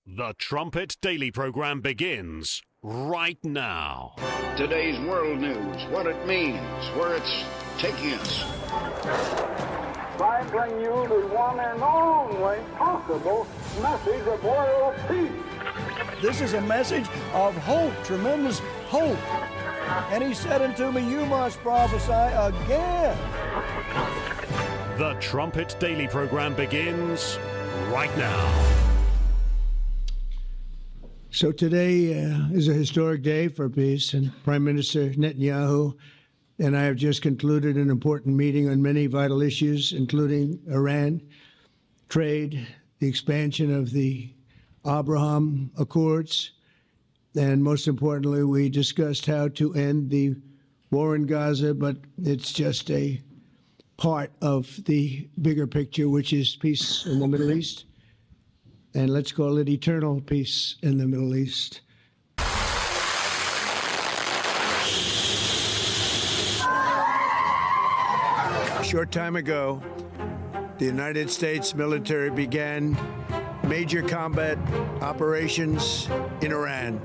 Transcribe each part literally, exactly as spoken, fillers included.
The Trumpet Daily program begins right now. Today's world news, what it means, where it's taking us. I bring you the one and only possible message of world peace. This is a message of hope, tremendous hope. And he said unto me, you must prophesy again. The Trumpet Daily program begins right now. So today uh, is a historic day for peace, and Prime Minister Netanyahu and I have just concluded an important meeting on many vital issues, including Iran, trade, the expansion of the Abraham Accords, and most importantly, we discussed how to end the war in Gaza, but it's just a part of the bigger picture, which is peace in the Middle East. And let's call it eternal peace in the Middle East. A short time ago, the United States military began major combat operations in Iran.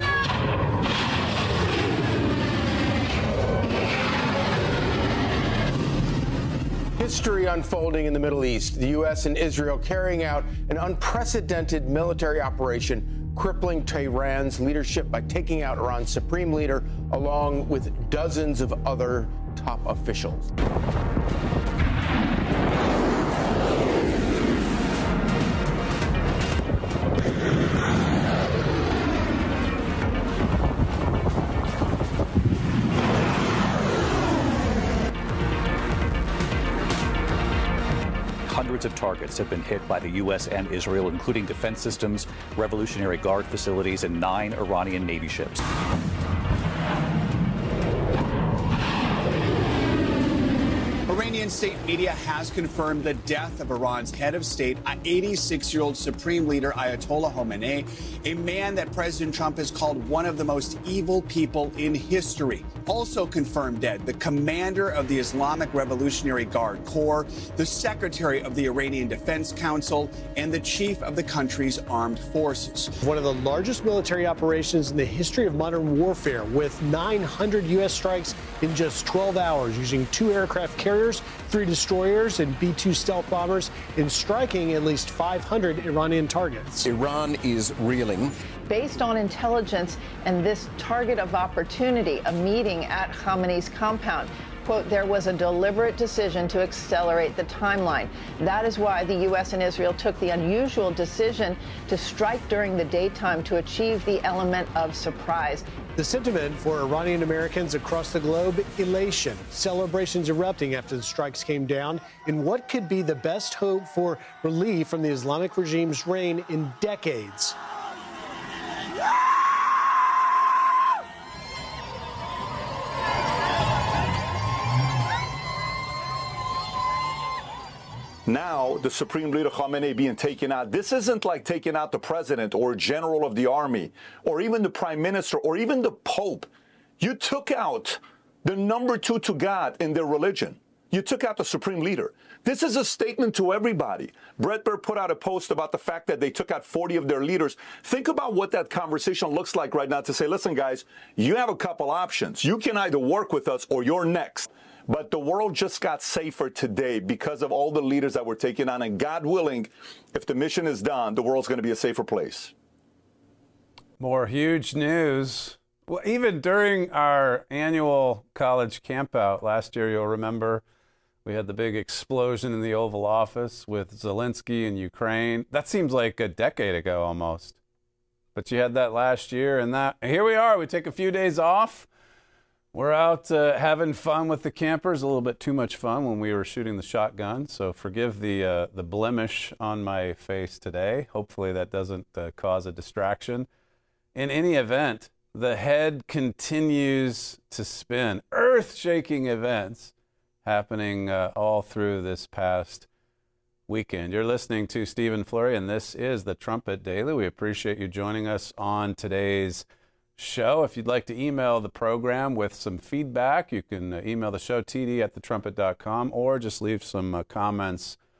History unfolding in the Middle East. The U S and Israel carrying out an unprecedented military operation, crippling Tehran's leadership by taking out Iran's supreme leader, along with dozens of other top officials. Hundreds of targets have been hit by the U S and Israel, including defense systems, Revolutionary Guard facilities, and nine Iranian Navy ships. Iranian state media has confirmed the death of Iran's head of state, eighty-six-year-old Supreme Leader Ayatollah Khamenei, a man that President Trump has called one of the most evil people in history. Also confirmed dead, the commander of the Islamic Revolutionary Guard Corps, the secretary of the Iranian Defense Council, and the chief of the country's armed forces. One of the largest military operations in the history of modern warfare, with nine hundred U S strikes in just twelve hours, using two aircraft carriers, three destroyers, and B two stealth bombers, in striking at least five hundred Iranian targets. Iran is reeling. Based on intelligence and this target of opportunity, a meeting at Khamenei's compound, quote, there was a deliberate decision to accelerate the timeline. That is why the U S and Israel took the unusual decision to strike during the daytime to achieve the element of surprise. The sentiment for Iranian Americans across the globe, elation. Celebrations erupting after the strikes came down in what could be the best hope for relief from the Islamic regime's reign in decades. Now, the Supreme Leader Khamenei being taken out, this isn't like taking out the president or general of the army or even the prime minister or even the Pope. You took out the number two to God in their religion. You took out the Supreme Leader. This is a statement to everybody. Brett Baer put out a post about the fact that they took out forty of their leaders. Think about what that conversation looks like right now to say, listen, guys, you have a couple options. You can either work with us or you're next. But the world just got safer today because of all the leaders that were taken on. And God willing, if the mission is done, the world's going to be a safer place. More huge news. Well, even during our annual college campout last year, you'll remember, we had the big explosion in the Oval Office with Zelensky in Ukraine. That seems like a decade ago almost. But you had that last year, and that here we are. We take a few days off. We're out uh, having fun with the campers, a little bit too much fun when we were shooting the shotgun. So forgive the uh, the blemish on my face today. Hopefully that doesn't uh, cause a distraction. In any event, the head continues to spin. Earth-shaking events happening uh, all through this past weekend. You're listening to Stephen Flurry, and this is the Trumpet Daily. We appreciate you joining us on today's show. If you'd like to email the program with some feedback, you can uh, email the show, T D at the trumpet dot com, or just leave some uh, comments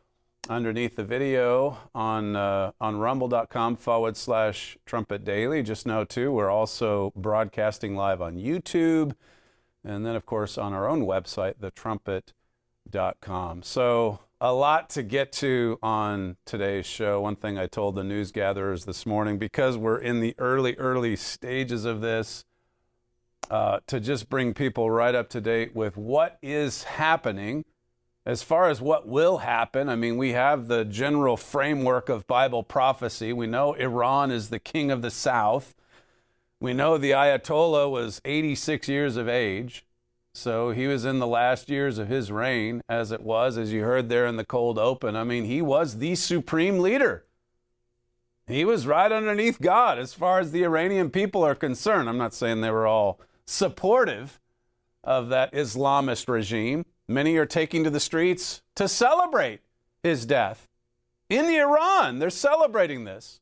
underneath the video on uh, on rumble.com forward slash Trumpet Daily. Just know, too, we're also broadcasting live on YouTube. And then, of course, on our own website, the trumpet dot com. So a lot to get to on today's show. One thing I told the news gatherers this morning, because we're in the early, early stages of this, uh, to just bring people right up to date with what is happening. As far as what will happen, I mean, we have the general framework of Bible prophecy. We know Iran is the king of the South. We know the Ayatollah was eighty-six years of age. So he was in the last years of his reign, as it was, as you heard there in the cold open. I mean, he was the supreme leader. He was right underneath God as far as the Iranian people are concerned. I'm not saying they were all supportive of that Islamist regime. Many are taking to the streets to celebrate his death. In Iran, they're celebrating this.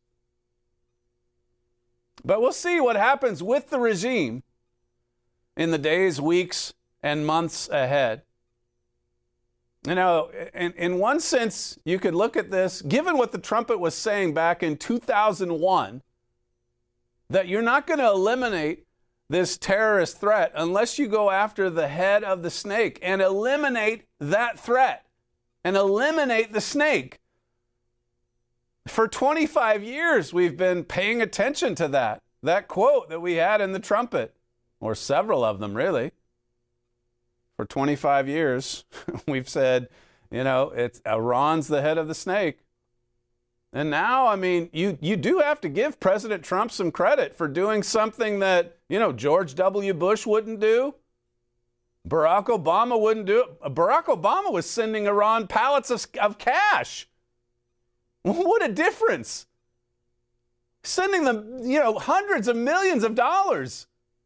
But we'll see what happens with the regime in the days, weeks, and months ahead. You know, in, in one sense, you could look at this, given what the trumpet was saying back in two thousand one, that you're not going to eliminate this terrorist threat unless you go after the head of the snake and eliminate that threat and eliminate the snake. For twenty-five years, we've been paying attention to that, that quote that we had in the trumpet, or several of them, really. For twenty-five years, we've said, you know, it's Iran's the head of the snake. And now, I mean, you, you do have to give President Trump some credit for doing something that, you know, George W. Bush wouldn't do. Barack Obama wouldn't do it. Barack Obama was sending Iran pallets of, of cash. What a difference. Sending them, you know, hundreds of millions of dollars.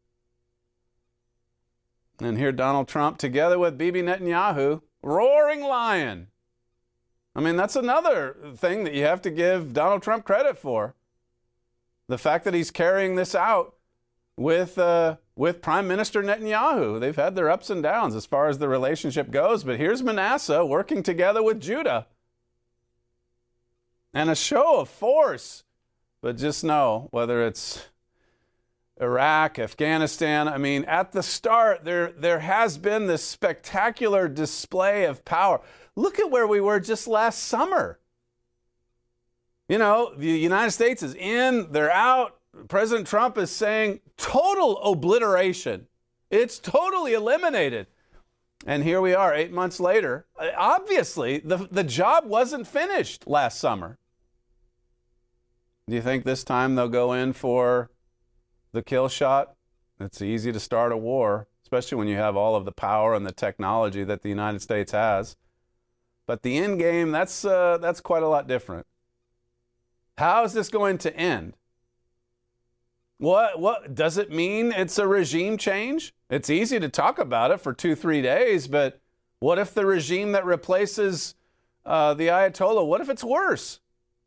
And here Donald Trump, together with Bibi Netanyahu, roaring lion. I mean, that's another thing that you have to give Donald Trump credit for. The fact that he's carrying this out with uh, with Prime Minister Netanyahu. They've had their ups and downs as far as the relationship goes, but here's Manasseh working together with Judah. And a show of force. But just know, whether it's Iraq, Afghanistan, I mean, at the start, there, there has been this spectacular display of power. Look at where we were just last summer. You know, the United States is in, they're out. President Trump is saying total obliteration. It's totally eliminated. And here we are eight months later. Obviously, the, the job wasn't finished last summer. Do you think this time they'll go in for the kill shot? It's easy to start a war, especially when you have all of the power and the technology that the United States has. But the end game, that's, uh, that's quite a lot different. How is this going to end? What, what does it mean it's a regime change? It's easy to talk about it for two, three days, but what if the regime that replaces uh, the Ayatollah, what if it's worse?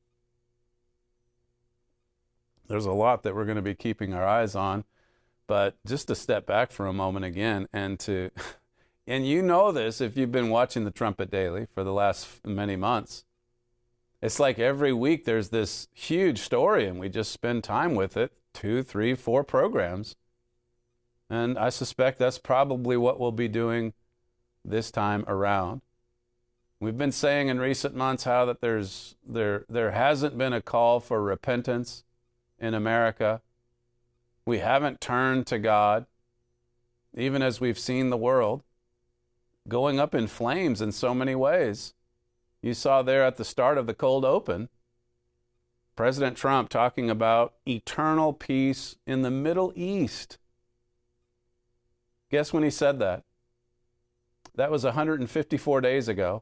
There's a lot that we're going to be keeping our eyes on, but just to step back for a moment again and to, and you know this if you've been watching the Trumpet Daily for the last many months, it's like every week there's this huge story and we just spend time with it, two, three, four programs. And I suspect that's probably what we'll be doing this time around. We've been saying in recent months how that there's there there hasn't been a call for repentance in America. We haven't turned to God, even as we've seen the world going up in flames in so many ways. You saw there at the start of the cold open, President Trump talking about eternal peace in the Middle East. Guess when he said that? That was one hundred fifty-four days ago.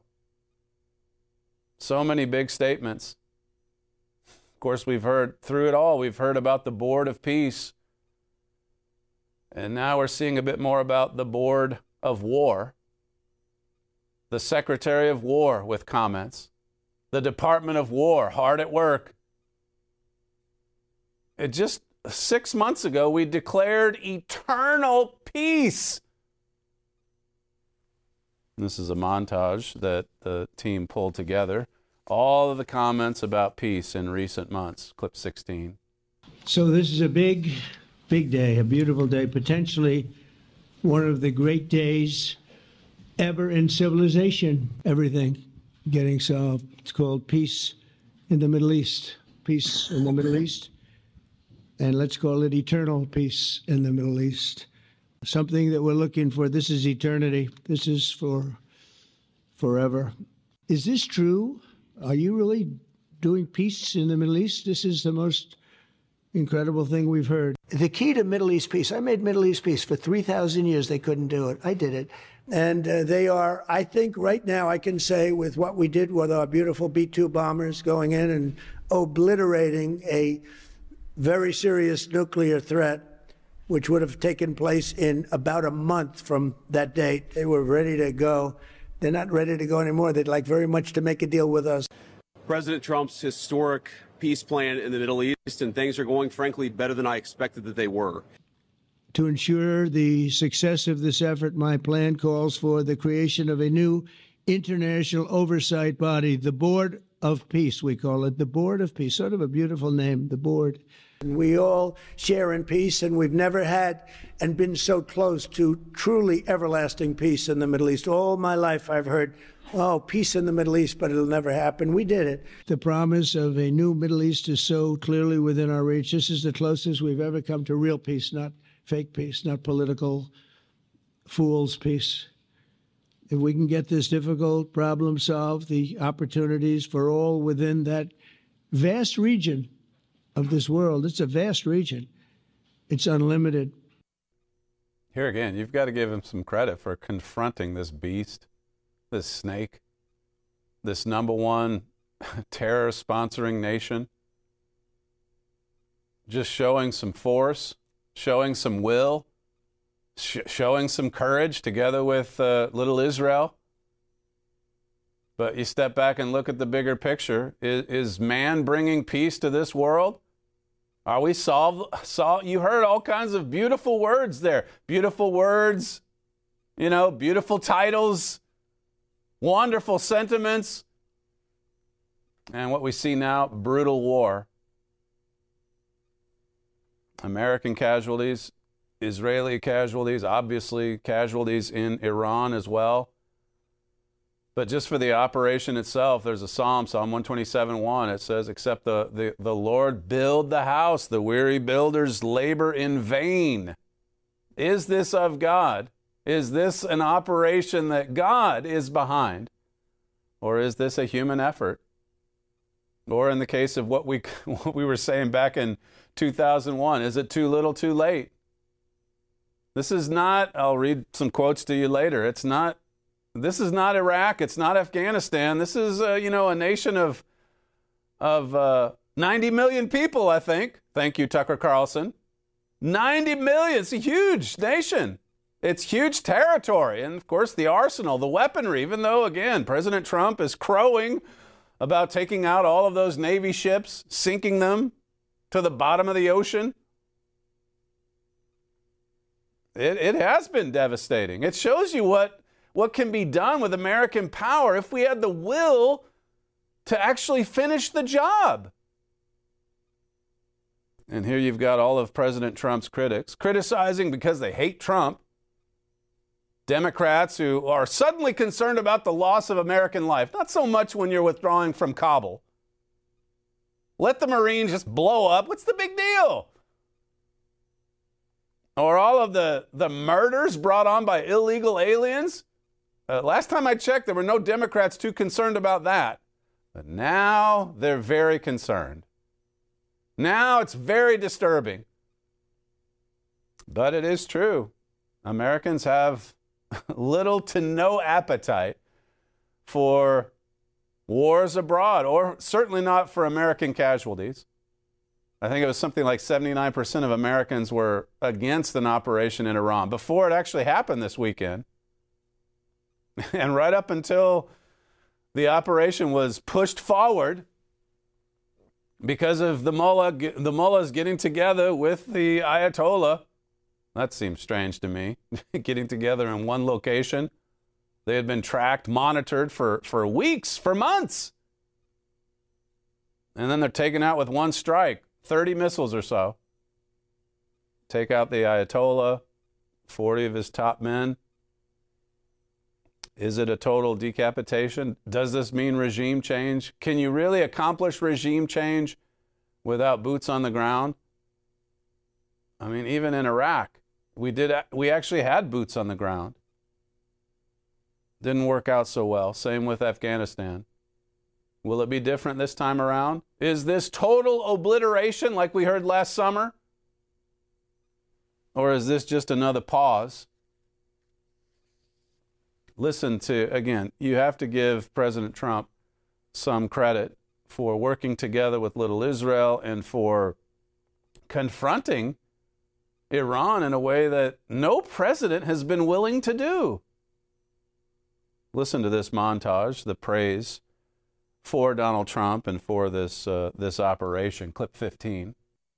So many big statements. Of course, we've heard through it all, we've heard about the Board of Peace. And now we're seeing a bit more about the Board of War. The Secretary of War with comments. The Department of War, hard at work. It just six months ago, we declared eternal peace. This is a montage that the team pulled together all of the comments about peace in recent months. Clip sixteen. So this is a big, big day, a beautiful day, potentially one of the great days ever in civilization. Everything getting solved. It's called peace in the Middle East. Peace in the Middle East. And let's call it eternal peace in the Middle East. Something that we're looking for. This is eternity. This is for forever. Is this true? Are you really doing peace in the Middle East? This is the most incredible thing we've heard. The key to Middle East peace, I made Middle East peace for three thousand years. They couldn't do it. I did it. And uh, they are, I think right now I can say with what we did with our beautiful B two bombers going in and obliterating a very serious nuclear threat, which would have taken place in about a month from that date. They were ready to go. They're not ready to go anymore. They'd like very much to make a deal with us. President Trump's historic peace plan in the Middle East, and things are going, frankly, better than I expected that they were. To ensure the success of this effort, my plan calls for the creation of a new international oversight body, the Board of Peace, we call it, the Board of Peace, sort of a beautiful name, the Board. We all share in peace, and we've never had and been so close to truly everlasting peace in the Middle East. All my life I've heard, oh, peace in the Middle East, but it'll never happen. We did it. The promise of a new Middle East is so clearly within our reach. This is the closest we've ever come to real peace, not fake peace, not political fool's peace. If we can get this difficult problem solved, the opportunities for all within that vast region of this world, it's a vast region. It's unlimited. Here again, you've got to give him some credit for confronting this beast, this snake, this number one terror sponsoring nation. Just showing some force, showing some will, sh- showing some courage together with uh, little Israel. But you step back and look at the bigger picture. Is, is man bringing peace to this world? Are we solved? Sol- you heard all kinds of beautiful words there. Beautiful words, you know, beautiful titles, wonderful sentiments. And what we see now, brutal war. American casualties, Israeli casualties, obviously casualties in Iran as well. But just for the operation itself, there's a psalm, Psalm one twenty-seven one. It says, except the, the, the Lord build the house, the weary builders labor in vain. Is this of God? Is this an operation that God is behind? Or is this a human effort? Or in the case of what we, what we were saying back in two thousand one, is it too little too late? This is not, I'll read some quotes to you later, it's not, this is not Iraq, it's not Afghanistan, this is, uh, you know, a nation of, of uh, ninety million people, I think. Thank you, Tucker Carlson. ninety million, it's a huge nation. It's huge territory. And of course, the arsenal, the weaponry, even though, again, President Trump is crowing about taking out all of those Navy ships, sinking them to the bottom of the ocean. It, it has been devastating. It shows you what, what can be done with American power if we had the will to actually finish the job. And here you've got all of President Trump's critics criticizing because they hate Trump. Democrats who are suddenly concerned about the loss of American life. Not so much when you're withdrawing from Kabul. Let the Marines just blow up. What's the big deal? Or all of the, the murders brought on by illegal aliens. Uh, last time I checked, there were no Democrats too concerned about that. But now they're very concerned. Now it's very disturbing. But it is true. Americans have little to no appetite for wars abroad, or certainly not for American casualties. I think it was something like seventy-nine percent of Americans were against an operation in Iran before it actually happened this weekend. And right up until the operation was pushed forward because of the mullah, the mullahs getting together with the Ayatollah. That seems strange to me, getting together in one location. They had been tracked, monitored for, for weeks, for months. And then they're taken out with one strike, thirty missiles or so. Take out the Ayatollah, forty of his top men. Is it a total decapitation? Does this mean regime change? Can you really accomplish regime change without boots on the ground? I mean, even in Iraq, we did. We actually had boots on the ground. Didn't work out so well. Same with Afghanistan. Will it be different this time around? Is this total obliteration like we heard last summer? Or is this just another pause? Listen to, again, you have to give President Trump some credit for working together with little Israel and for confronting Iran in a way that no president has been willing to do. Listen to this montage, the praise for Donald Trump and for this uh, this operation. Clip fifteen.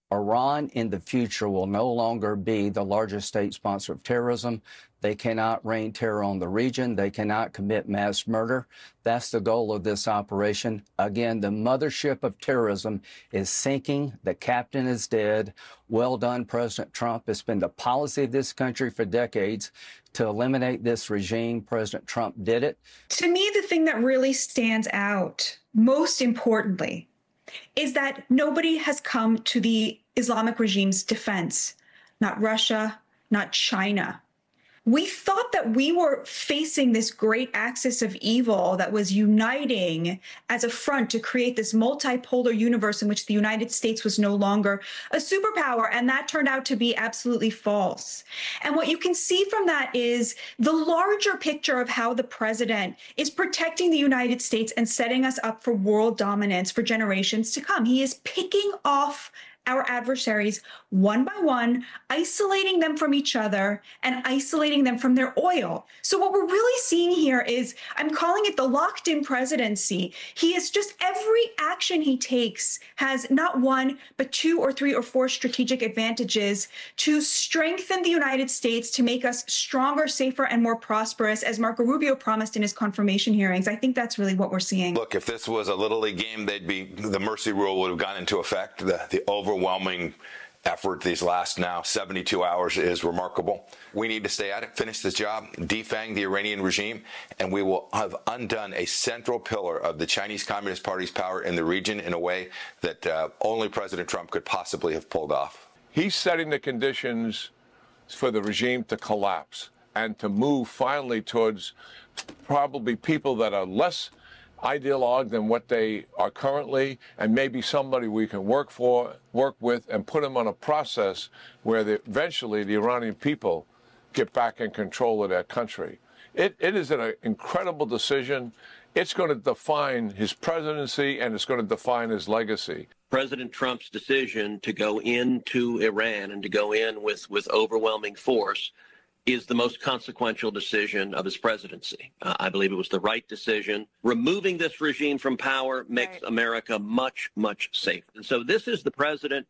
Iran in the future will no longer be the largest state sponsor of terrorism. They cannot rain terror on the region. They cannot commit mass murder. That's the goal of this operation. Again, the mothership of terrorism is sinking. The captain is dead. Well done, President Trump. It's been the policy of this country for decades to eliminate this regime. President Trump did it. To me, the thing that really stands out, most importantly, is that nobody has come to the Islamic regime's defense. Not Russia, not China. We thought that we were facing this great axis of evil that was uniting as a front to create this multipolar universe in which the United States was no longer a superpower, and that turned out to be absolutely false. And what you can see from that is the larger picture of how the president is protecting the United States and setting us up for world dominance for generations to come. He is picking off our adversaries one by one, isolating them from each other and isolating them from their oil. So what we're really seeing here is, I'm calling it the locked-in presidency. He is just, every action he takes has not one, but two or three or four strategic advantages to strengthen the United States, to make us stronger, safer, and more prosperous, as Marco Rubio promised in his confirmation hearings. I think that's really what we're seeing. Look, if this was a Little League game, they'd be, the mercy rule would have gone into effect. The, the overwhelming effort these last now seventy-two hours is remarkable. We need to stay at it, finish this job, defang the Iranian regime, and we will have undone a central pillar of the Chinese Communist Party's power in the region in a way that uh, only President Trump could possibly have pulled off. He's setting the conditions for the regime to collapse and to move finally towards probably people that are less ideologue than what they are currently, and maybe somebody we can work for, work with, and put them on a process where the, eventually the Iranian people get back in control of their country. It, it is an incredible decision. It's going to define his presidency, and it's going to define his legacy. President Trump's decision to go into Iran and to go in with, with overwhelming force is the most consequential decision of his presidency. Uh, I believe it was the right decision. Removing this regime from power makes right. America much, much safer. And so this is the president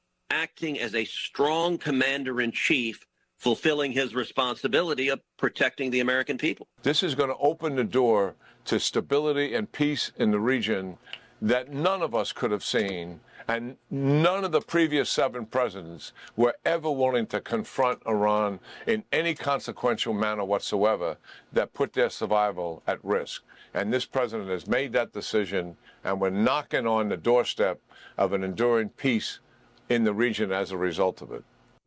acting as a strong commander-in-chief, fulfilling his responsibility of protecting the American people. This is going to open the door to stability and peace in the region that none of us could have seen, and none of the previous seven presidents were ever willing to confront Iran in any consequential manner whatsoever that put their survival at risk. And this president has made that decision, and we're knocking on the doorstep of an enduring peace in the region as a result of it.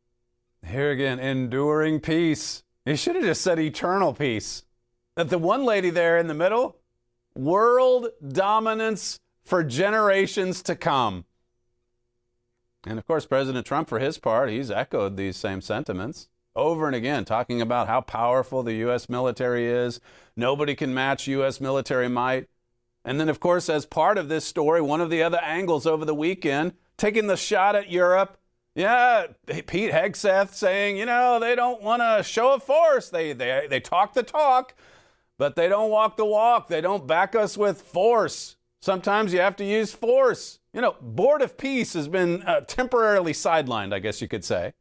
Here again, enduring peace. He should have just said eternal peace. That the one lady there in the middle, world dominance for generations to come. And of course, President Trump, for his part, he's echoed these same sentiments over and again, talking about how powerful the U S military is. Nobody can match U S military might. And then, of course, as part of this story, one of the other angles over the weekend, taking the shot at Europe. Yeah, Pete Hegseth saying, you know, they don't want to show a force. They, they, they talk the talk, but they don't walk the walk. They don't back us with force. Sometimes you have to use force. You know, Board of Peace has been uh, temporarily sidelined, I guess you could say.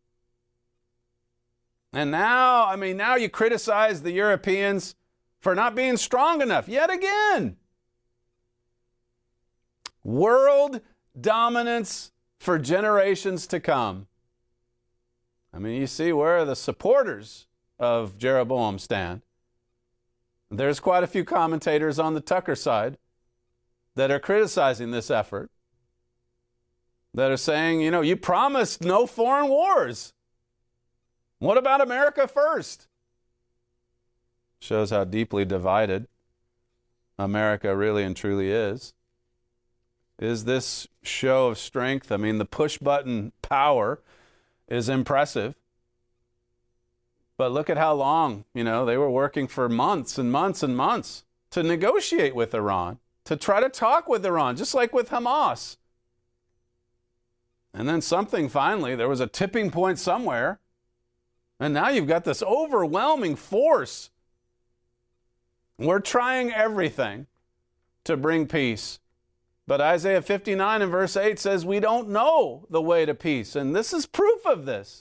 And now, I mean, now you criticize the Europeans for not being strong enough yet again. World dominance for generations to come. I mean, you see where the supporters of Jeroboam stand. There's quite a few commentators on the Tucker side that are criticizing this effort, that are saying, you know, you promised no foreign wars. What about America first? Shows how deeply divided America really and truly is. Is this show of strength? I mean, the push button power is impressive. But look at how long, you know, they were working for months and months and months to negotiate with Iran, to try to talk with Iran, just like with Hamas. And then something finally, there was a tipping point somewhere. And now you've got this overwhelming force. We're trying everything to bring peace. But Isaiah fifty-nine and verse eight says we don't know the way to peace. And this is proof of this.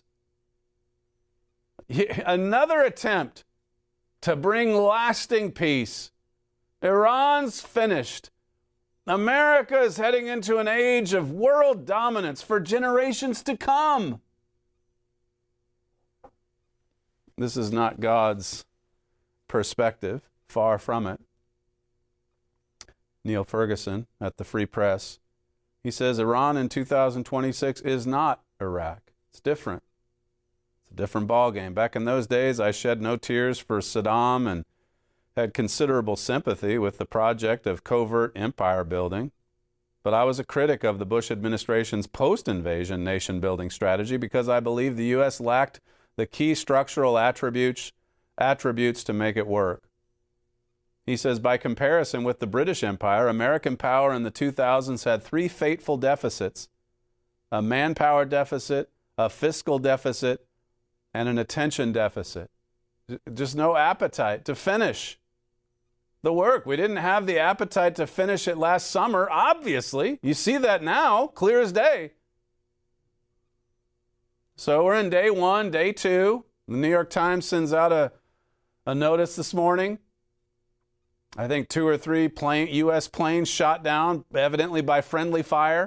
Another attempt to bring lasting peace. Iran's finished. America is heading into an age of world dominance for generations to come. This is not God's perspective. Far from it. Neil Ferguson at the Free Press, he says Iran in two thousand twenty-six is not Iraq. It's different. It's a different ballgame. Back in those days, I shed no tears for Saddam and had considerable sympathy with the project of covert empire building. But I was a critic of the Bush administration's post-invasion nation-building strategy because I believe the U S lacked the key structural attributes, attributes to make it work. He says, by comparison with the British Empire, American power in the two thousands had three fateful deficits: a manpower deficit, a fiscal deficit, and an attention deficit. Just no appetite to finish the work. We didn't have the appetite to finish it last summer, obviously. You see that now, clear as day. So we're in day one, day two. The New York Times sends out a, a notice this morning. I think two or three plane, U S planes shot down, evidently by friendly fire.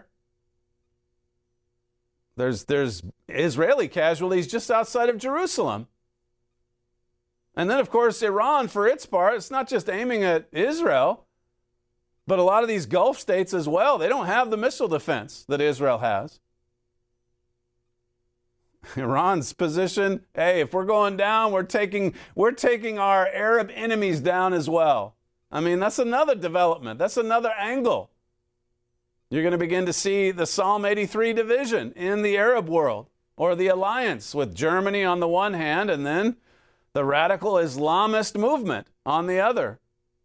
There's, there's Israeli casualties just outside of Jerusalem. And then, of course, Iran, for its part, it's not just aiming at Israel, but a lot of these Gulf states as well. They don't have the missile defense that Israel has. Iran's position, hey, if we're going down, we're taking, we're taking our Arab enemies down as well. I mean, that's another development. That's another angle. You're going to begin to see the Psalm eighty-three division in the Arab world, or the alliance with Germany on the one hand, and then the radical Islamist movement on the other.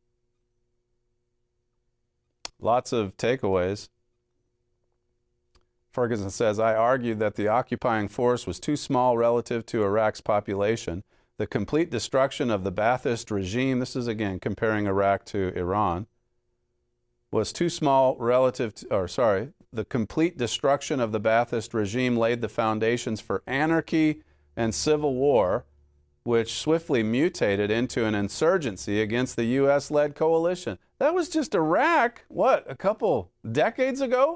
Lots of takeaways. Ferguson says, I argued that the occupying force was too small relative to Iraq's population. The complete destruction of the Ba'athist regime, this is again comparing Iraq to Iran, was too small relative to, or sorry, the complete destruction of the Ba'athist regime laid the foundations for anarchy and civil war, which swiftly mutated into an insurgency against the U S-led coalition. That was just Iraq, what, a couple decades ago?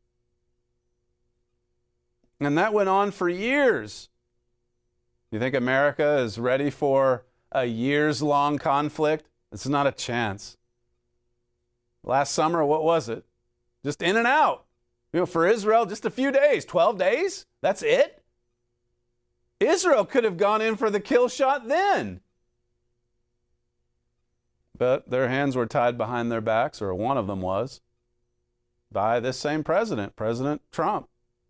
And that went on for years. You think America is ready for a years-long conflict? It's not a chance. Last summer, what was it? Just in and out. You know, for Israel, just a few days, twelve days. That's it. Israel could have gone in for the kill shot then. But their hands were tied behind their backs, or one of them was, by this same president, President Trump.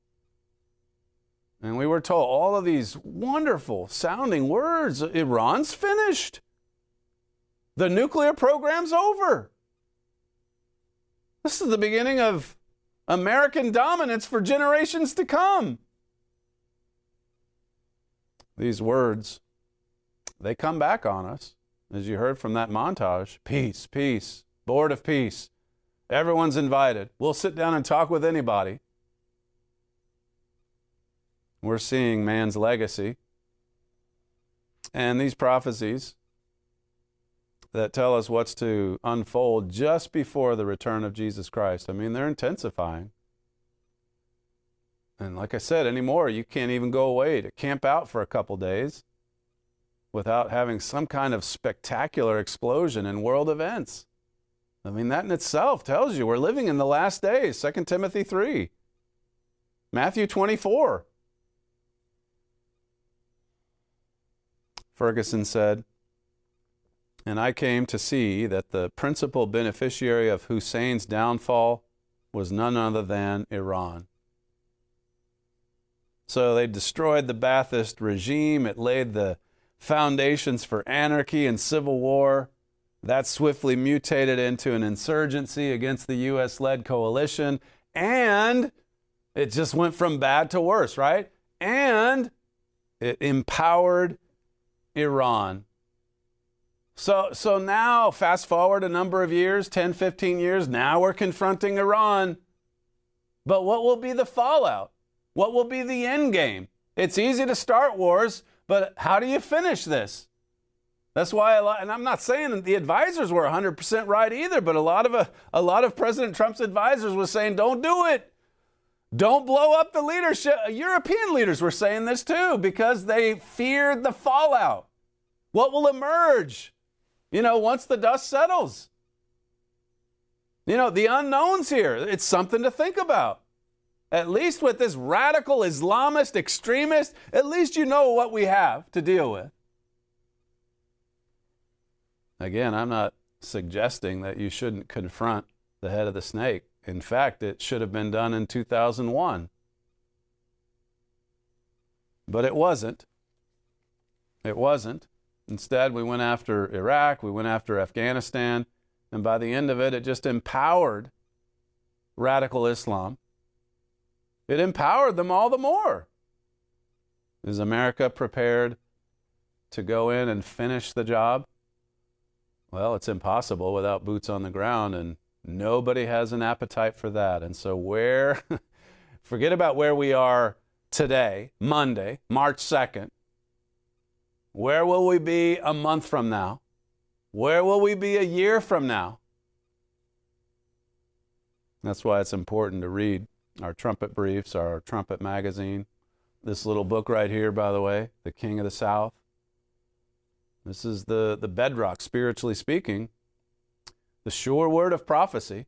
And we were told all of these wonderful sounding words. Iran's finished. The nuclear program's over. This is the beginning of American dominance for generations to come. These words, they come back on us, as you heard from that montage. Peace, peace, board of peace. Everyone's invited. We'll sit down and talk with anybody. We're seeing man's legacy. And these prophecies, that tell us what's to unfold just before the return of Jesus Christ. I mean, they're intensifying. And like I said, anymore, you can't even go away to camp out for a couple days without having some kind of spectacular explosion in world events. I mean, that in itself tells you we're living in the last days. Second Timothy three. Matthew twenty-four. Ferguson said, "And I came to see that the principal beneficiary of Hussein's downfall was none other than Iran." So they destroyed the Ba'athist regime. It laid the foundations for anarchy and civil war. That swiftly mutated into an insurgency against the U S-led coalition. And it just went from bad to worse, right? And it empowered Iran. So, so now, fast forward a number of years, ten, fifteen years, now we're confronting Iran. But what will be the fallout? What will be the end game? It's easy to start wars, but how do you finish this? That's why a lot, and I'm not saying that the advisors were one hundred percent right either, but a lot of a, a lot of President Trump's advisors were saying, don't do it. Don't blow up the leadership. European leaders were saying this too, because they feared the fallout. What will emerge, you know, once the dust settles? You know, the unknowns here, it's something to think about. At least with this radical Islamist extremist, at least you know what we have to deal with. Again, I'm not suggesting that you shouldn't confront the head of the snake. In fact, it should have been done in two thousand one. But it wasn't. It wasn't. Instead, we went after Iraq, we went after Afghanistan, and by the end of it, it just empowered radical Islam. It empowered them all the more. Is America prepared to go in and finish the job? Well, it's impossible without boots on the ground, and nobody has an appetite for that. And so where, forget about where we are today, Monday, March second. Where will we be a month from now? Where will we be a year from now? That's why it's important to read our Trumpet Briefs, our Trumpet Magazine. This little book right here, by the way, The King of the South. This is the, the bedrock, spiritually speaking, the sure word of prophecy.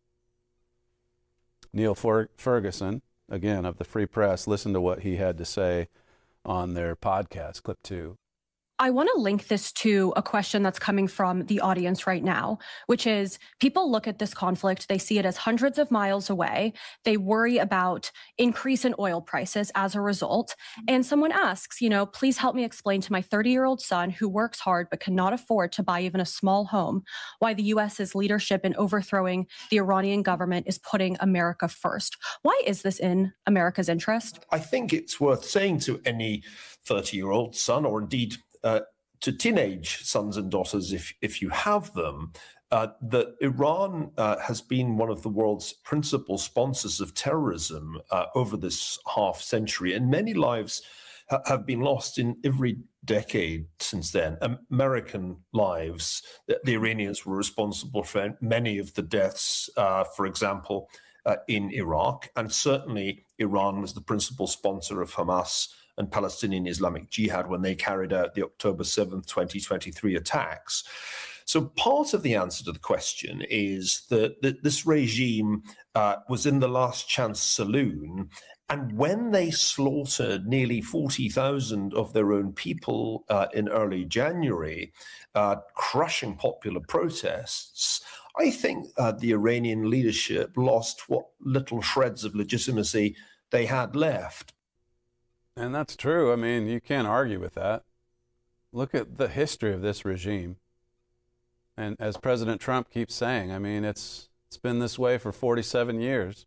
Neil Ferguson, again, of the Free Press, listen to what he had to say on their podcast, clip two. I want to link this to a question that's coming from the audience right now, which is people look at this conflict, they see it as hundreds of miles away. They worry about increase in oil prices as a result. And someone asks, you know, please help me explain to my thirty-year-old son who works hard but cannot afford to buy even a small home why the U S's leadership in overthrowing the Iranian government is putting America first. Why is this in America's interest? I think it's worth saying to any thirty-year-old son, or indeed Uh, to teenage sons and daughters, if if you have them, uh, that Iran uh, has been one of the world's principal sponsors of terrorism uh, over this half century, and many lives ha- have been lost in every decade since then. American lives. The, the Iranians were responsible for many of the deaths, uh, for example, uh, in Iraq, and certainly Iran was the principal sponsor of Hamas and Palestinian Islamic Jihad when they carried out the October seventh, twenty twenty-three attacks. So part of the answer to the question is that, that this regime uh, was in the last chance saloon, and when they slaughtered nearly forty thousand of their own people uh, in early January, uh, crushing popular protests, I think uh, the Iranian leadership lost what little shreds of legitimacy they had left. And that's true. I mean, you can't argue with that. Look at the history of this regime. And as President Trump keeps saying, I mean, it's it's been this way for forty-seven years.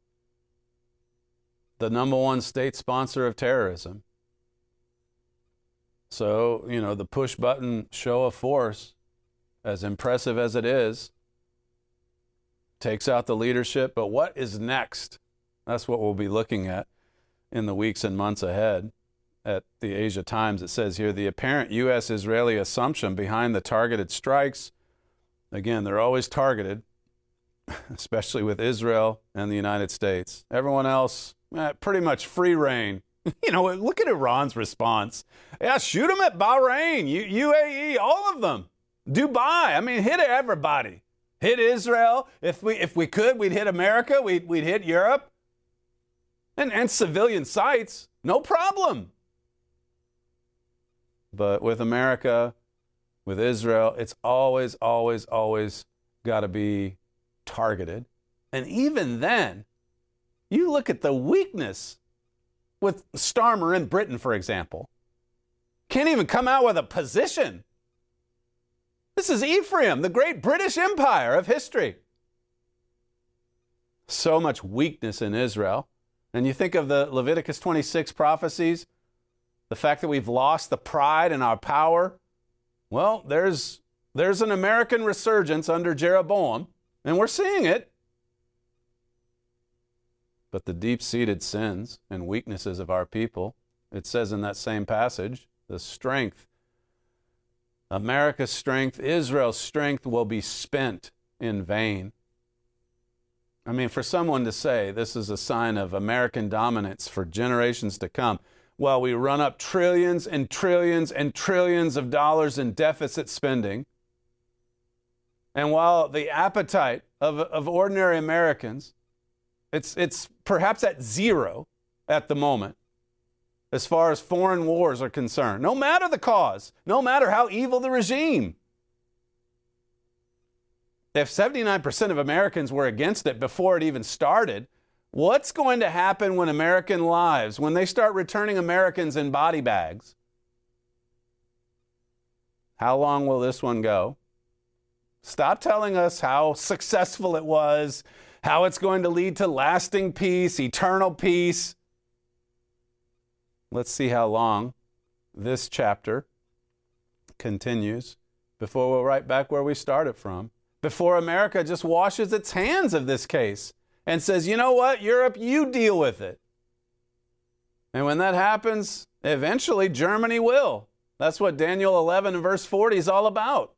The number one state sponsor of terrorism. So, you know, the push button show of force, as impressive as it is, takes out the leadership. But what is next? That's what we'll be looking at in the weeks and months ahead. at the Asia Times. It says here, the apparent U S Israeli assumption behind the targeted strikes, again, they're always targeted, especially with Israel and the United States. Everyone else, eh, pretty much free reign. You know, look at Iran's response. Yeah, shoot them at Bahrain, U- UAE, all of them. Dubai, I mean, hit everybody. Hit Israel. If we if we could, we'd hit America. We'd, we'd hit Europe. And, and civilian sites, no problem. But with America, with Israel, it's always, always, always got to be targeted. And even then, you look at the weakness with Starmer in Britain, for example. Can't even come out with a position. This is Ephraim, the great British Empire of history. So much weakness in Israel. And you think of the Leviticus twenty-six prophecies, the fact that we've lost the pride and our power. Well, there's, there's an American resurgence under Jeroboam, and we're seeing it. But the deep-seated sins and weaknesses of our people, it says in that same passage, the strength, America's strength, Israel's strength will be spent in vain. I mean, for someone to say this is a sign of American dominance for generations to come, while we run up trillions and trillions and trillions of dollars in deficit spending, and while the appetite of, of ordinary Americans, it's, it's perhaps at zero at the moment, as far as foreign wars are concerned, no matter the cause, no matter how evil the regime. If seventy-nine percent of Americans were against it before it even started, what's going to happen when American lives, when they start returning Americans in body bags? How long will this one go? Stop telling us how successful it was, how it's going to lead to lasting peace, eternal peace. Let's see how long this chapter continues before we're right back where we started from. Before America just washes its hands of this case and says, you know what, Europe, you deal with it. And when that happens, eventually Germany will. That's what Daniel eleven and verse forty is all about.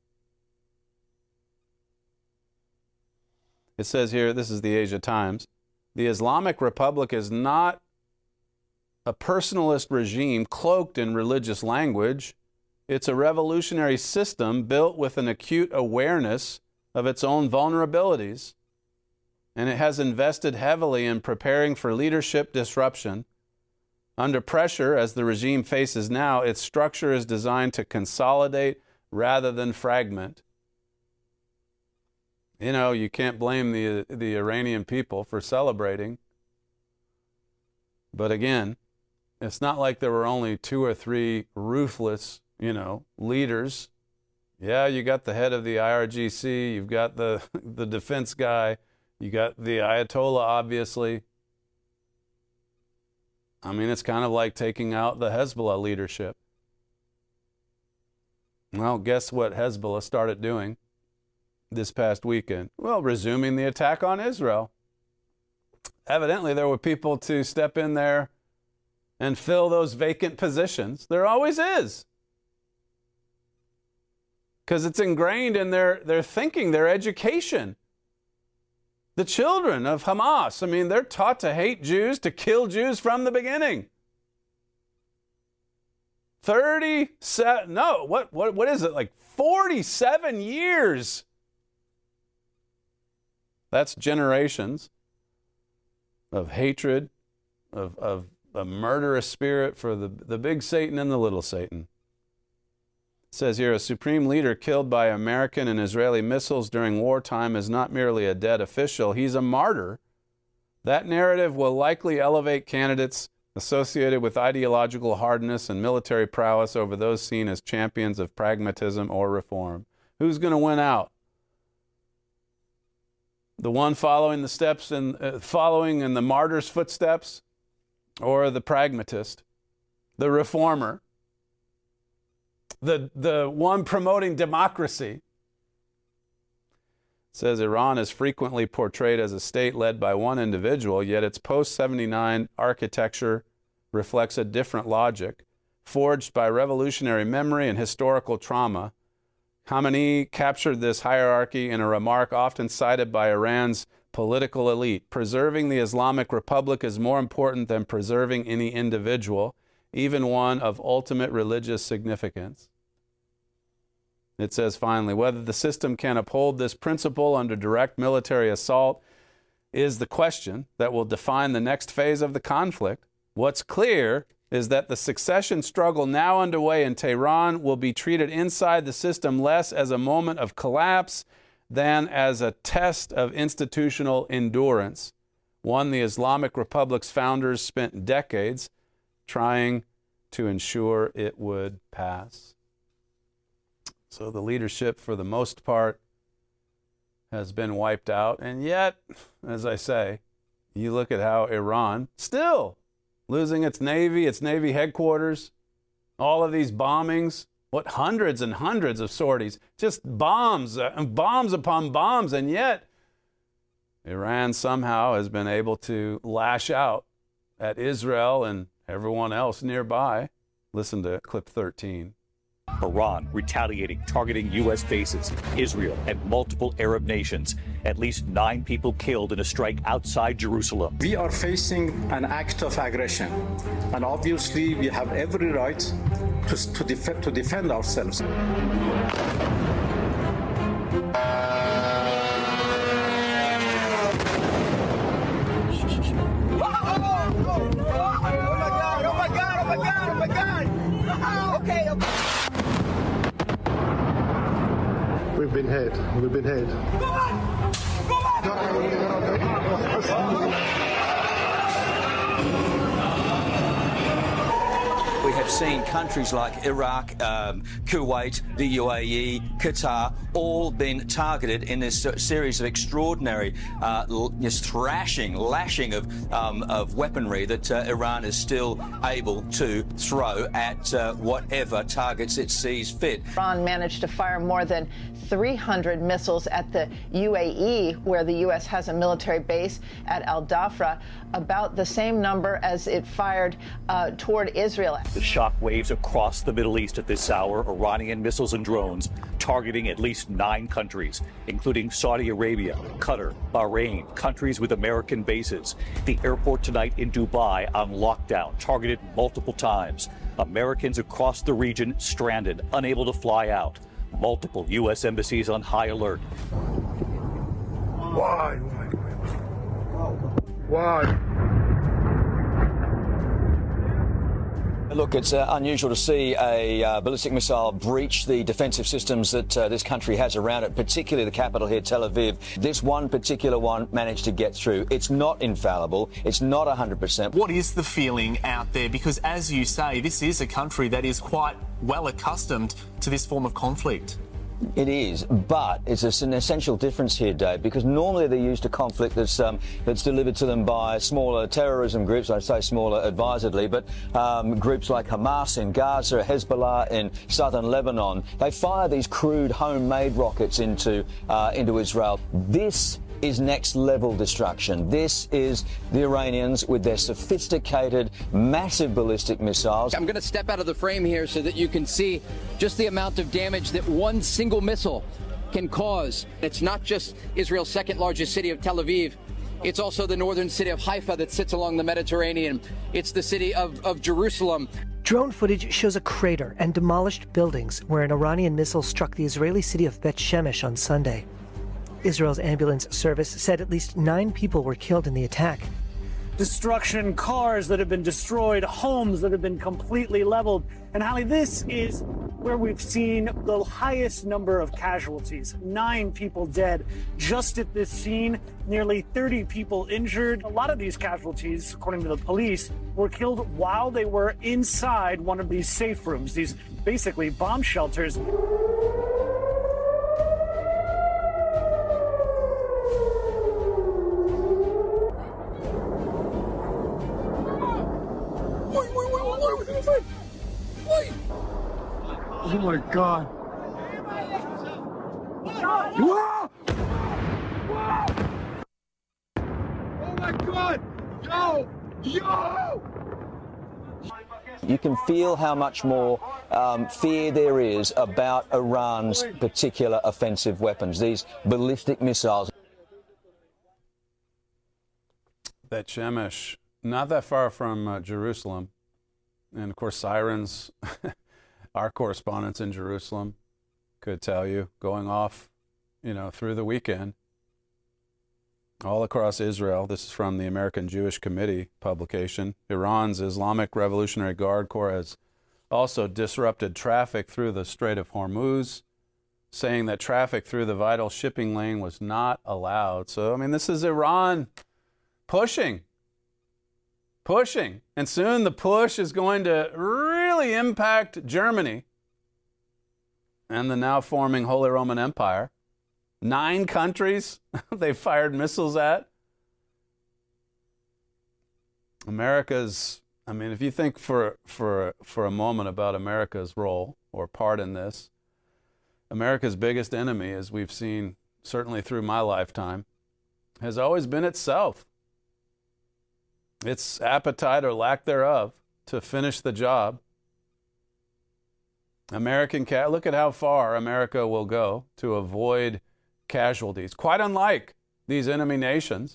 It says here, this is the Asia Times, the Islamic Republic is not a personalist regime cloaked in religious language. It's a revolutionary system built with an acute awareness of its own vulnerabilities, and it has invested heavily in preparing for leadership disruption. Under pressure, as the regime faces now, its structure is designed to consolidate rather than fragment. You know, you can't blame the, the Iranian people for celebrating. But again, it's not like there were only two or three ruthless, you know, leaders. Yeah, you got the head of the I R G C, you've got the, the defense guy, you got the Ayatollah, obviously. I mean, it's kind of like taking out the Hezbollah leadership. Well, guess what Hezbollah started doing this past weekend? Well, resuming the attack on Israel. Evidently, there were people to step in there and fill those vacant positions. There always is. Because it's ingrained in their, their thinking, their education. The children of Hamas, I mean, they're taught to hate Jews, to kill Jews from the beginning. thirty-seven, no, what, what, what is it, like forty-seven years? That's generations of hatred, of, of a murderous spirit for the, the big Satan and the little Satan. It says here, a supreme leader killed by American and Israeli missiles during wartime is not merely a dead official, he's a martyr. That narrative will likely elevate candidates associated with ideological hardness and military prowess over those seen as champions of pragmatism or reform. Who's going to win out? The one following the steps and uh, following in the martyr's footsteps, or the pragmatist, the reformer, the the one promoting democracy? It says Iran is frequently portrayed as a state led by one individual, yet its post seventy-nine architecture reflects a different logic, forged by revolutionary memory and historical trauma. Khamenei captured this hierarchy in a remark often cited by Iran's political elite. Preserving the Islamic Republic is more important than preserving any individual, even one of ultimate religious significance. It says finally, whether the system can uphold this principle under direct military assault is the question that will define the next phase of the conflict. What's clear is that the succession struggle now underway in Tehran will be treated inside the system less as a moment of collapse than as a test of institutional endurance, one the Islamic Republic's founders spent decades trying to ensure it would pass. So the leadership, for the most part, has been wiped out. And yet, as I say, you look at how Iran, still losing its Navy, its Navy headquarters, all of these bombings, what, hundreds and hundreds of sorties, just bombs, uh, bombs upon bombs, and yet Iran somehow has been able to lash out at Israel and everyone else nearby. Listen to clip thirteen. Iran retaliating, targeting U S bases, Israel, and multiple Arab nations. At least nine people killed in a strike outside Jerusalem. We are facing an act of aggression, and obviously we have every right to, to, def- to defend ourselves. Okay, okay. We've been hit. We've been hit. We have seen countries like Iraq, um, Kuwait, the U A E, Qatar, all been targeted in this series of extraordinary uh, just thrashing, lashing of, um, of weaponry that uh, Iran is still able to throw at uh, whatever targets it sees fit. Iran managed to fire more than three hundred missiles at the U A E, where the U S has a military base at Al Dhafra, about the same number as it fired uh, toward Israel. The shock waves across the Middle East at this hour, Iranian missiles and drones targeting at least nine countries, including Saudi Arabia, Qatar, Bahrain, countries with American bases. The airport tonight in Dubai on lockdown, targeted multiple times. Americans across the region stranded, unable to fly out. Multiple U S embassies on high alert. Why? Why? Look, it's uh, unusual to see a uh, ballistic missile breach the defensive systems that uh, this country has around it, particularly the capital here, Tel Aviv. This one particular one managed to get through. It's not infallible. It's not one hundred percent. What is the feeling out there? Because, as you say, this is a country that is quite well accustomed to this form of conflict. It is, but it's an essential difference here, Dave, because normally they're used to conflict that's um, that's delivered to them by smaller terrorism groups. I say smaller advisedly, but um, groups like Hamas in Gaza, Hezbollah in southern Lebanon. They fire these crude homemade rockets into uh, into Israel. This is next level destruction. This is the Iranians with their sophisticated, massive ballistic missiles. I'm going to step out of the frame here so that you can see just the amount of damage that one single missile can cause. It's not just Israel's second largest city of Tel Aviv. It's also the northern city of Haifa that sits along the Mediterranean. It's the city of, of Jerusalem. Drone footage shows a crater and demolished buildings where an Iranian missile struck the Israeli city of Bet Shemesh on Sunday. Israel's ambulance service said at least nine people were killed in the attack. Destruction, cars that have been destroyed, homes that have been completely leveled. And Holly, this is where we've seen the highest number of casualties. Nine people dead just at this scene, nearly thirty people injured. A lot of these casualties, according to the police, were killed while they were inside one of these safe rooms, these basically bomb shelters. Oh my God. Whoa! Whoa! Oh my God! Yo! Yo! You can feel how much more um, fear there is about Iran's particular offensive weapons, these ballistic missiles. Bet Shemesh, not that far from uh, Jerusalem. And of course, sirens, our correspondents in Jerusalem could tell you, going off, you know, through the weekend, all across Israel. This is from the American Jewish Committee publication. Iran's Islamic Revolutionary Guard Corps has also disrupted traffic through the Strait of Hormuz, saying that traffic through the vital shipping lane was not allowed. So, I mean, this is Iran pushing, pushing. And soon the push is going to really impact Germany and the now forming Holy Roman Empire. Nine countries they fired missiles at. America's, I mean, if you think for, for, for a moment about America's role or part in this, America's biggest enemy, as we've seen certainly through my lifetime, has always been itself. Its appetite or lack thereof to finish the job. American cat, look at how far America will go to avoid casualties, quite unlike these enemy nations.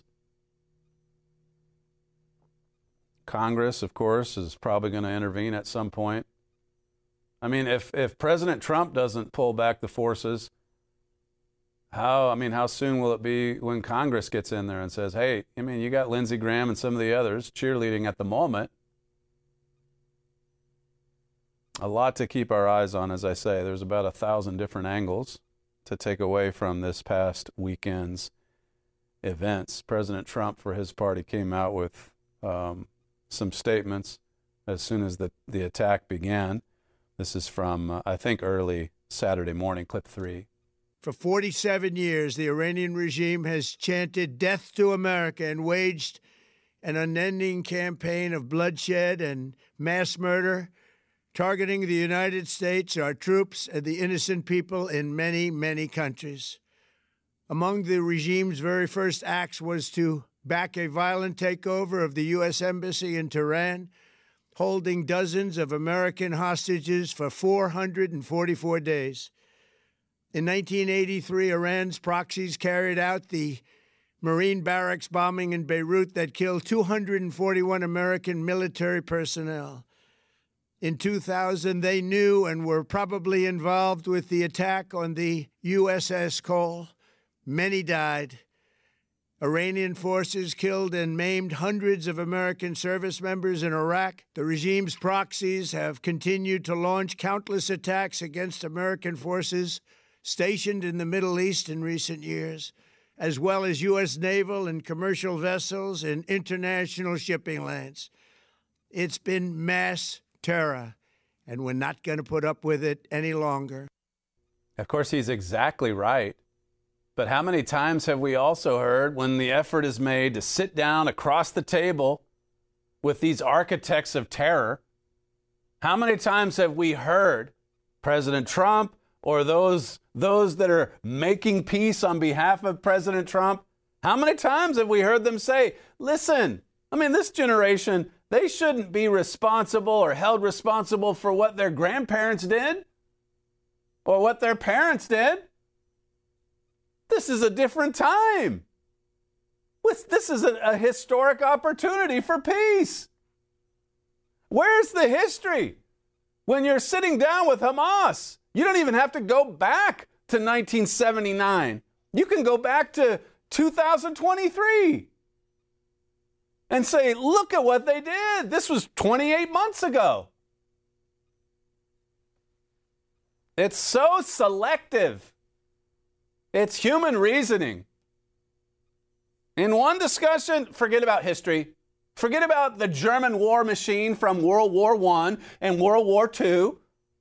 Congress, of course, is probably going to intervene at some point. I mean, if, if President Trump doesn't pull back the forces, how, I mean, how soon will it be when Congress gets in there and says, hey, I mean, you got Lindsey Graham and some of the others cheerleading at the moment. A lot to keep our eyes on, as I say. There's about a thousand different angles to take away from this past weekend's events. President Trump, for his party, came out with um, some statements as soon as the, the attack began. This is from, uh, I think, early Saturday morning, clip three. For forty-seven years, the Iranian regime has chanted death to America and waged an unending campaign of bloodshed and mass murder, targeting the United States, our troops, and the innocent people in many, many countries. Among the regime's very first acts was to back a violent takeover of the U S Embassy in Tehran, holding dozens of American hostages for four hundred forty-four days. In nineteen eighty-three, Iran's proxies carried out the Marine barracks bombing in Beirut that killed two hundred forty-one American military personnel. In two thousand, they knew and were probably involved with the attack on the U S S Cole. Many died. Iranian forces killed and maimed hundreds of American service members in Iraq. The regime's proxies have continued to launch countless attacks against American forces stationed in the Middle East in recent years, as well as U S naval and commercial vessels in international shipping lanes. It's been mass terror, and we're not going to put up with it any longer. Of course, he's exactly right. But how many times have we also heard when the effort is made to sit down across the table with these architects of terror, how many times have we heard President Trump or those, those that are making peace on behalf of President Trump, how many times have we heard them say, listen, I mean, this generation, they shouldn't be responsible or held responsible for what their grandparents did or what their parents did. This is a different time. This is a, a historic opportunity for peace. Where's the history? When you're sitting down with Hamas, you don't even have to go back to nineteen seventy-nine. You can go back to two thousand twenty-three. And say, look at what they did. This was twenty-eight months ago. It's so selective. It's human reasoning. In one discussion, forget about history. Forget about the German war machine from World War One and World War Two.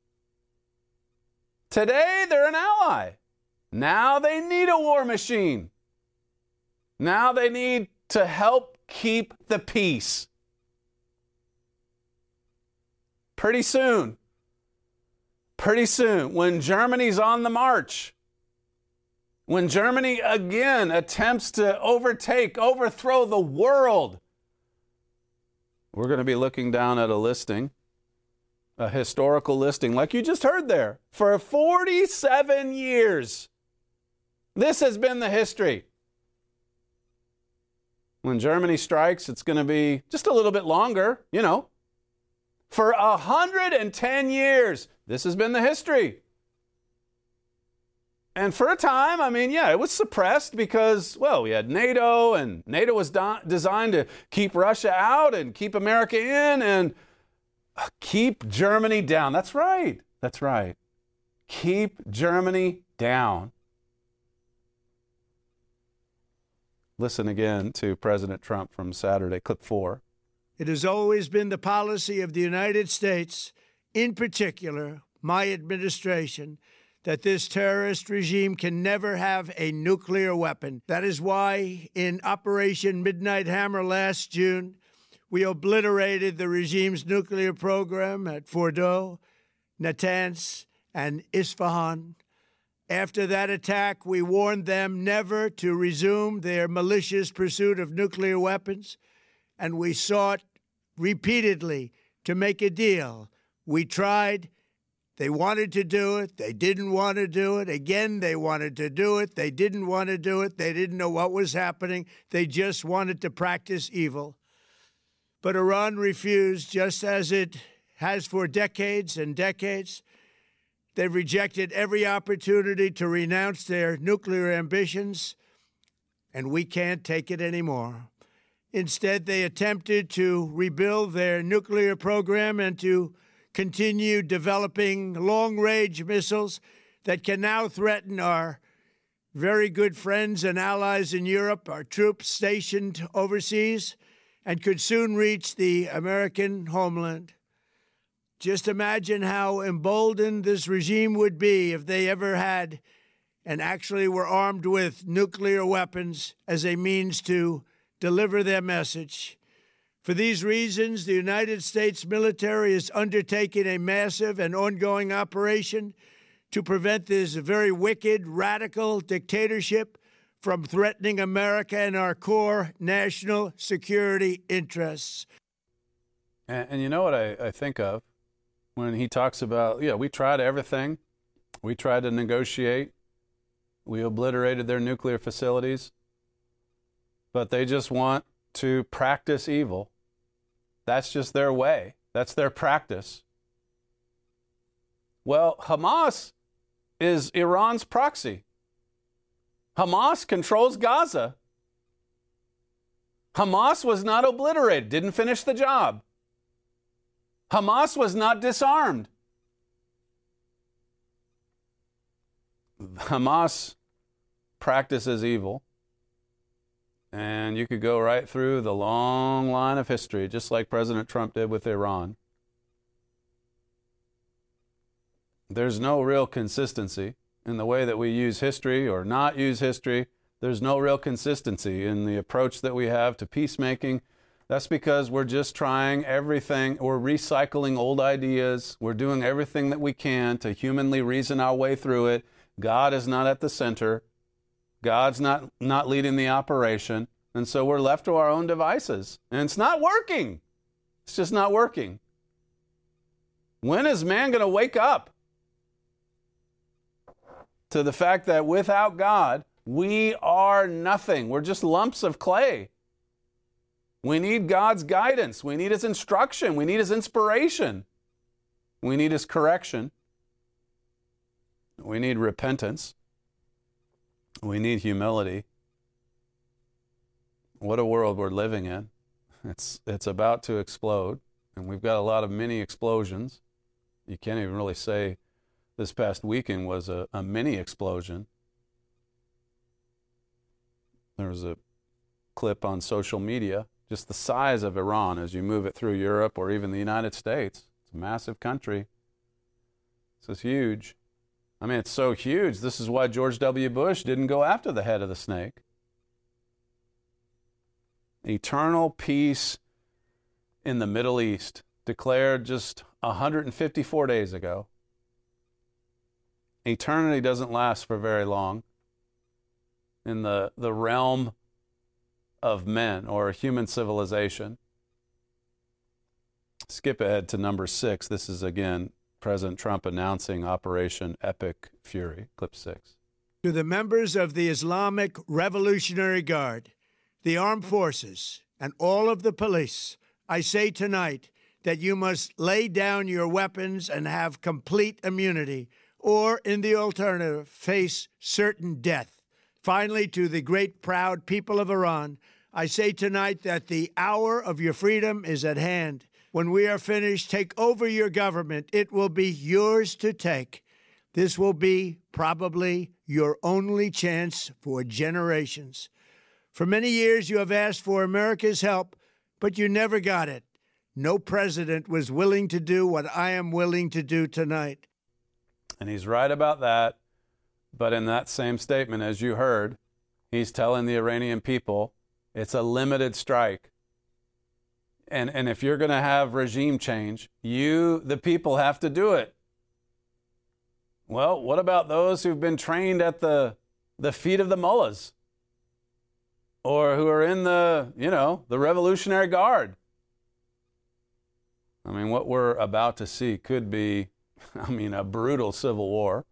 Today, they're an ally. Now they need a war machine. Now they need to help keep the peace. Pretty soon, pretty soon, when Germany's on the march, when Germany again attempts to overtake, overthrow the world, we're going to be looking down at a listing a historical listing, like you just heard there, for forty-seven years. This has been the history. When Germany strikes, it's going to be just a little bit longer, you know. For one hundred ten years, this has been the history. And for a time, I mean, yeah, it was suppressed because, well, we had NATO, and NATO was do- designed to keep Russia out and keep America in and keep Germany down. That's right. That's right. Keep Germany down. Listen again to President Trump from Saturday, clip four. It has always been the policy of the United States, in particular, my administration, that this terrorist regime can never have a nuclear weapon. That is why in Operation Midnight Hammer last June, we obliterated the regime's nuclear program at Fordow, Natanz, and Isfahan. After that attack, we warned them never to resume their malicious pursuit of nuclear weapons, and we sought repeatedly to make a deal. We tried. They wanted to do it. They didn't want to do it. Again, they wanted to do it. They didn't want to do it. They didn't know what was happening. They just wanted to practice evil. But Iran refused, just as it has for decades and decades. They've rejected every opportunity to renounce their nuclear ambitions, and we can't take it anymore. Instead, they attempted to rebuild their nuclear program and to continue developing long-range missiles that can now threaten our very good friends and allies in Europe, our troops stationed overseas, and could soon reach the American homeland. Just imagine how emboldened this regime would be if they ever had and actually were armed with nuclear weapons as a means to deliver their message. For these reasons, the United States military is undertaking a massive and ongoing operation to prevent this very wicked, radical dictatorship from threatening America and our core national security interests. And, and you know what I, I think of when he talks about, yeah, we tried everything. We tried to negotiate. We obliterated their nuclear facilities. But they just want to practice evil. That's just their way. That's their practice. Well, Hamas is Iran's proxy. Hamas controls Gaza. Hamas was not obliterated, didn't finish the job. Hamas was not disarmed. Hamas practices evil. And you could go right through the long line of history, just like President Trump did with Iran. There's no real consistency in the way that we use history or not use history. There's no real consistency in the approach that we have to peacemaking. That's because we're just trying everything. We're recycling old ideas. We're doing everything that we can to humanly reason our way through it. God is not at the center. God's not, not leading the operation. And so we're left to our own devices. And it's not working. It's just not working. When is man going to wake up to the fact that without God, we are nothing? We're just lumps of clay. We need God's guidance. We need His instruction. We need His inspiration. We need His correction. We need repentance. We need humility. What a world we're living in. It's, it's about to explode, and we've got a lot of mini explosions. You can't even really say this past weekend was a, a mini explosion. There was a clip on social media, just the size of Iran as you move it through Europe or even the United States. It's a massive country. This is huge. I mean, it's so huge. This is why George W. Bush didn't go after the head of the snake. Eternal peace in the Middle East, declared just one hundred fifty-four days ago. Eternity doesn't last for very long in the, the realm of men or human civilization. Skip ahead to number six. This is, again, President Trump announcing Operation Epic Fury. Clip six. To the members of the Islamic Revolutionary Guard, the armed forces, and all of the police, I say tonight that you must lay down your weapons and have complete immunity, or, in the alternative, face certain death. Finally, to the great, proud people of Iran, I say tonight that the hour of your freedom is at hand. When we are finished, take over your government. It will be yours to take. This will be probably your only chance for generations. For many years, you have asked for America's help, but you never got it. No president was willing to do what I am willing to do tonight. And he's right about that. But in that same statement, as you heard, he's telling the Iranian people it's a limited strike. And, and if you're going to have regime change, you, the people, have to do it. Well, what about those who've been trained at the, the feet of the mullahs? Or who are in the, you know, the Revolutionary Guard? I mean, what we're about to see could be, I mean, a brutal civil war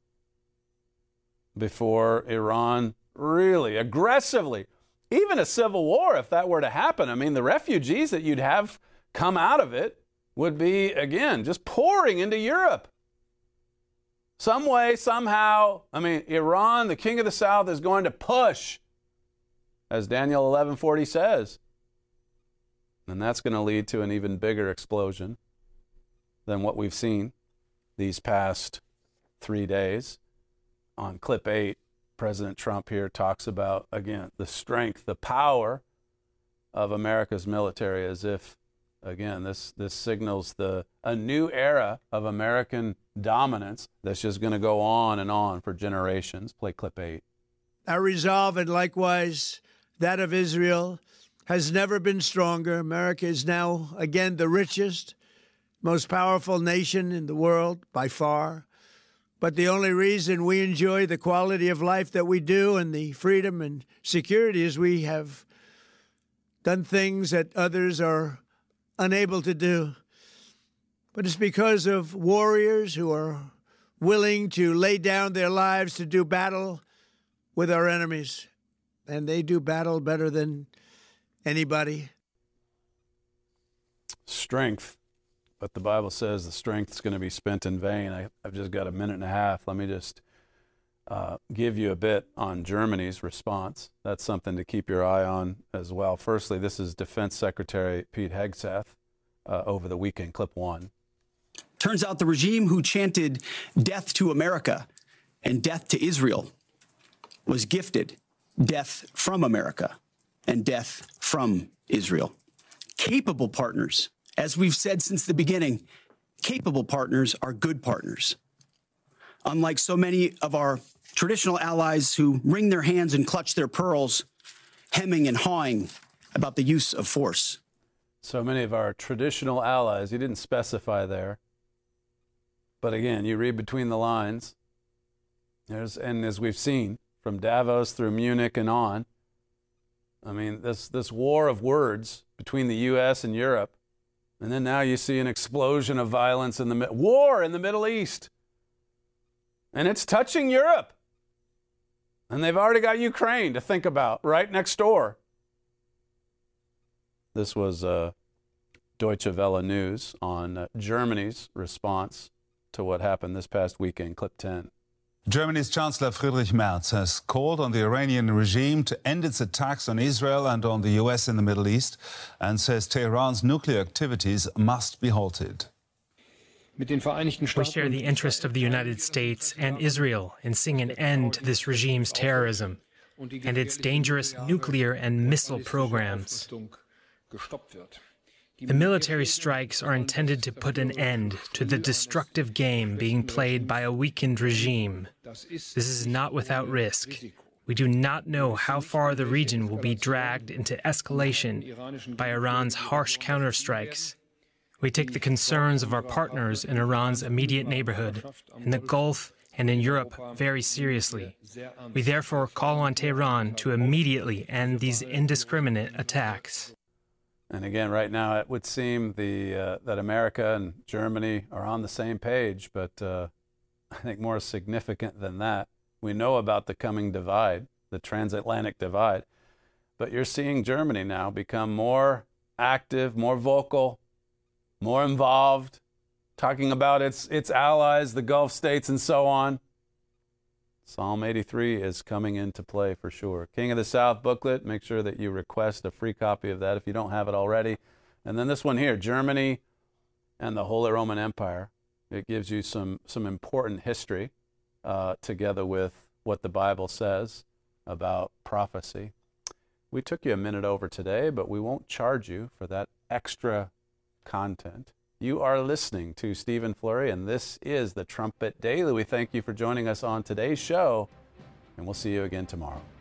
before Iran really aggressively, even a civil war, if that were to happen. I mean, the refugees that you'd have come out of it would be, again, just pouring into Europe. Some way, somehow, I mean, Iran, the king of the south, is going to push, as Daniel eleven forty says. And that's going to lead to an even bigger explosion than what we've seen these past three days. On clip eight, President Trump here talks about, again, the strength, the power of America's military, as if, again, this, this signals the a new era of American dominance that's just going to go on and on for generations. Play clip eight. Our resolve, and likewise that of Israel, has never been stronger. America is now, again, the richest, most powerful nation in the world by far. But the only reason we enjoy the quality of life that we do and the freedom and security is we have done things that others are unable to do. But it's because of warriors who are willing to lay down their lives to do battle with our enemies. And they do battle better than anybody. Strength. But the Bible says the strength is going to be spent in vain. I, I've just got a minute and a half. Let me just uh, give you a bit on Germany's response. That's something to keep your eye on as well. Firstly, this is Defense Secretary Pete Hegseth uh, over the weekend. Clip one. Turns out the regime who chanted death to America and death to Israel was gifted death from America and death from Israel. Capable partners. As we've said since the beginning, capable partners are good partners. Unlike so many of our traditional allies who wring their hands and clutch their pearls, hemming and hawing about the use of force. So many of our traditional allies, he didn't specify there. But again, you read between the lines. There's, and as we've seen, from Davos through Munich and on, I mean, this, this war of words between the U S and Europe. And then now you see an explosion of violence in the war in the Middle East. And it's touching Europe. And they've already got Ukraine to think about right next door. This was uh, Deutsche Welle News on uh, Germany's response to what happened this past weekend. Clip ten. Germany's Chancellor Friedrich Merz has called on the Iranian regime to end its attacks on Israel and on the U S in the Middle East, and says Tehran's nuclear activities must be halted. We share the interest of the United States and Israel in seeing an end to this regime's terrorism and its dangerous nuclear and missile programs. The military strikes are intended to put an end to the destructive game being played by a weakened regime. This is not without risk. We do not know how far the region will be dragged into escalation by Iran's harsh counterstrikes. We take the concerns of our partners in Iran's immediate neighborhood, in the Gulf and in Europe, very seriously. We therefore call on Tehran to immediately end these indiscriminate attacks. And again, right now, it would seem the uh, that America and Germany are on the same page, but uh, I think more significant than that, we know about the coming divide, the transatlantic divide, but you're seeing Germany now become more active, more vocal, more involved, talking about its its allies, the Gulf states, and so on. Psalm eighty-three is coming into play for sure. King of the South booklet, make sure that you request a free copy of that if you don't have it already. And then this one here, Germany and the Holy Roman Empire. It gives you some, some important history uh, together with what the Bible says about prophecy. We took you a minute over today, but we won't charge you for that extra content. You are listening to Stephen Flurry, and this is the Trumpet Daily. We thank you for joining us on today's show, and we'll see you again tomorrow.